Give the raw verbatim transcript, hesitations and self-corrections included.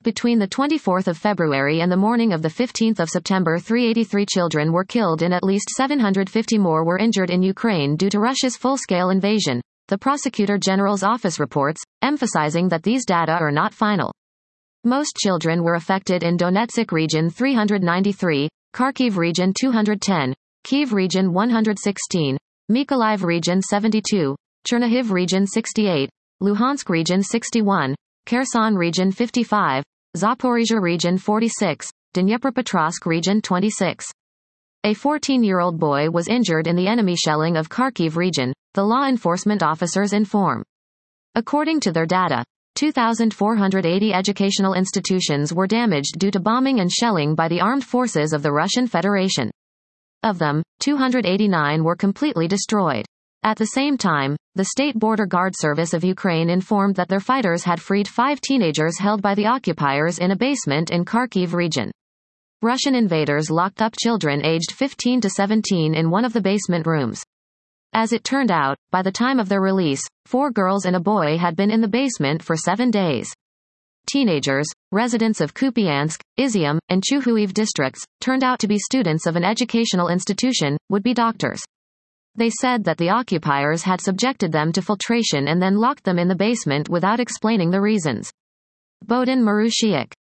Between the twenty-fourth of February and the morning of the fifteenth of September, three hundred eighty-three children were killed and at least seven hundred fifty more were injured in Ukraine due to Russia's full-scale invasion, the Prosecutor General's office reports, emphasizing that these data are not final. Most children were affected in Donetsk region three hundred ninety-three, Kharkiv region two hundred ten, Kyiv region one hundred sixteen, Mykolaiv region seventy-two, Chernihiv region sixty-eight, Luhansk region sixty-one, Kherson region fifty-five, Zaporizhia region forty-six, Dnipropetrovsk region twenty-six. A fourteen-year-old boy was injured in the enemy shelling of Kharkiv region, the law enforcement officers inform. According to their data, two thousand four hundred eighty educational institutions were damaged due to bombing and shelling by the armed forces of the Russian Federation. Of them, two hundred eighty-nine were completely destroyed. At the same time, the State Border Guard Service of Ukraine informed that their fighters had freed five teenagers held by the occupiers in a basement in Kharkiv region. Russian invaders locked up children aged fifteen to seventeen in one of the basement rooms. As it turned out, by the time of their release, four girls and a boy had been in the basement for seven days. Teenagers, residents of Kupiansk, Izium, and Chuhuiv districts, turned out to be students of an educational institution, would be doctors. They said that the occupiers had subjected them to filtration and then locked them in the basement without explaining the reasons. Bohdan Marushiuk,